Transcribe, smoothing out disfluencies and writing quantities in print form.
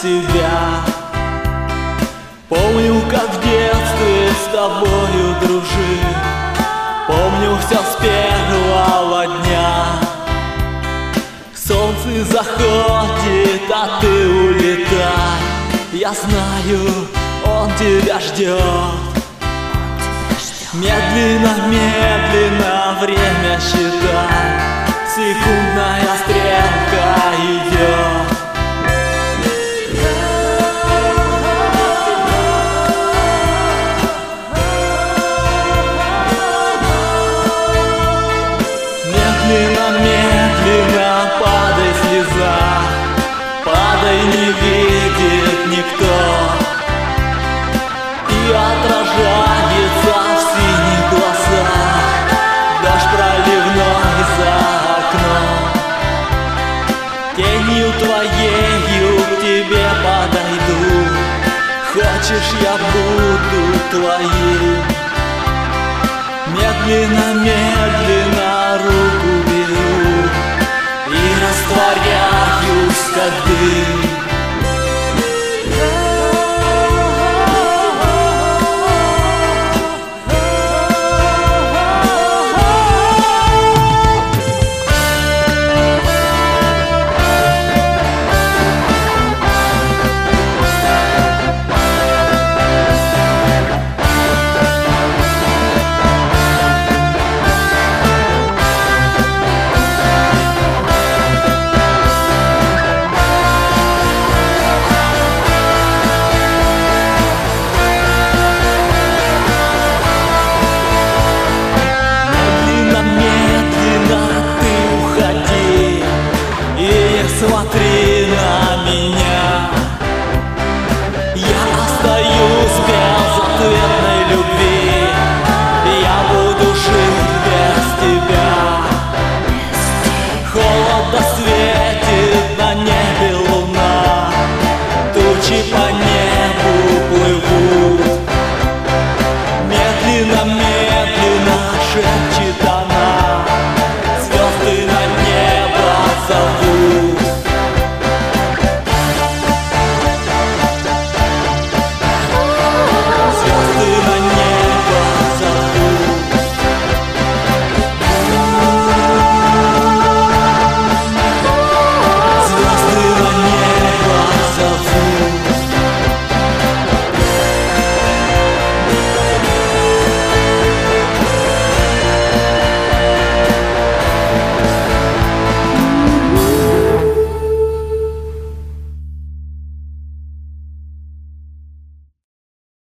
себя. Помню, как в детстве с тобою дружил, помню все с первого дня. Солнце заходит, а ты улетай. Я знаю, он тебя ждет. Медленно, медленно время считай, секундная стрелка идет. Медленно, медленно падай слеза, падай, не видит никто, и отражается в синих глазах дождь проливной за окном. Тенью твоею к тебе подойду, хочешь, я буду твоим. Медленно, медленно руку беру и растворяюсь, как дым.